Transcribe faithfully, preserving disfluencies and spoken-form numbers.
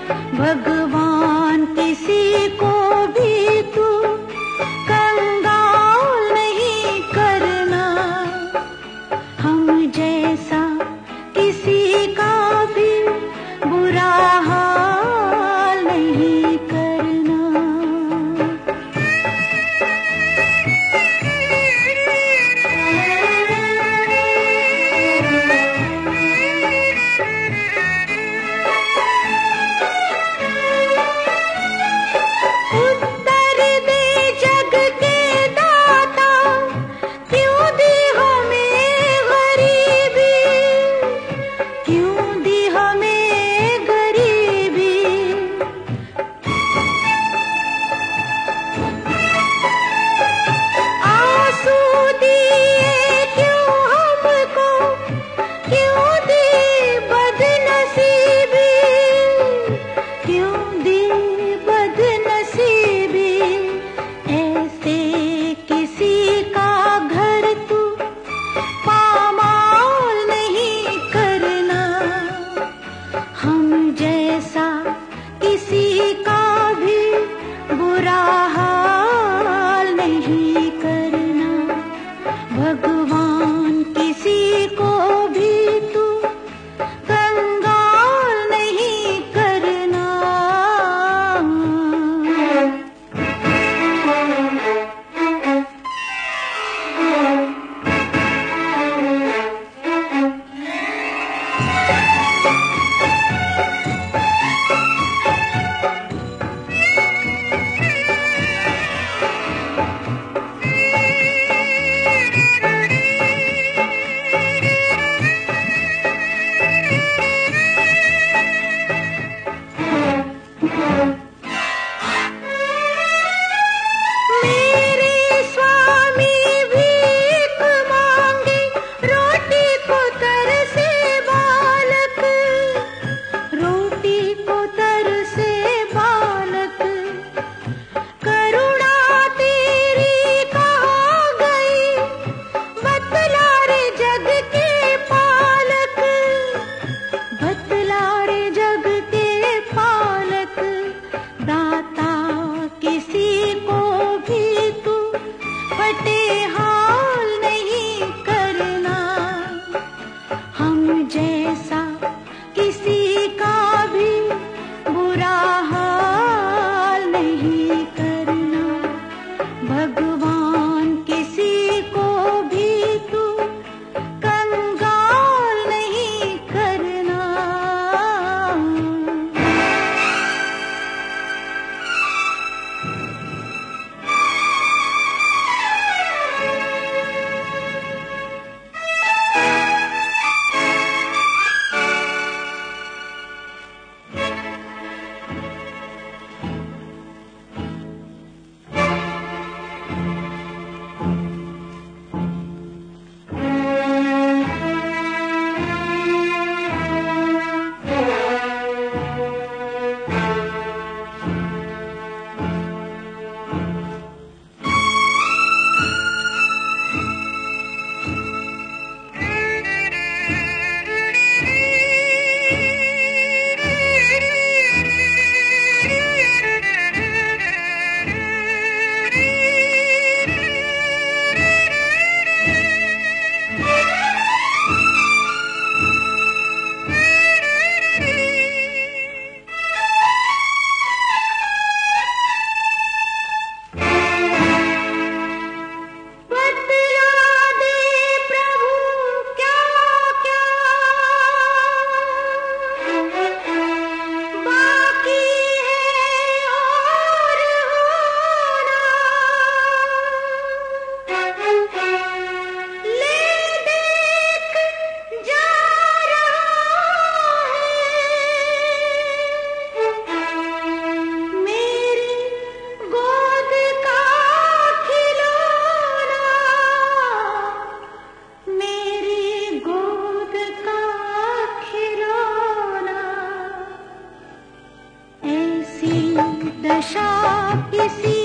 भगवान किसी को भी तू कंगाल नहीं करना, हम जैसा किसी का भी बुरा हाल नहीं करना। उत्तर दे जग के दाता, क्यों दी हमें गरीबी, क्यों दी हमें गरीबी। आंसू दिए क्यों हमको, क्यों दी बदनसीबी, क्यों दी बदनसीबी। ऐसे किसी का घर तू पामाल नहीं करना, हम जैसा किसी का भी बुरा हाल नहीं करना। भगवान किसी को भी तू कंगाल नहीं करना। मेरे स्वामी भीख मांगे, रोटी को तरसे बालक, रोटी को तरसे बालक। करुणा तेरी कहाँ गई, बतला रे जग के पालक, बतला रे जग के पालक। दाता किसी को भी तू फटे हाल नहीं करना, हम जैसा किसी का भी बुरा हाल नहीं करना। भगवान किसी को भी तू कंगाल नहीं करना। दशा किसी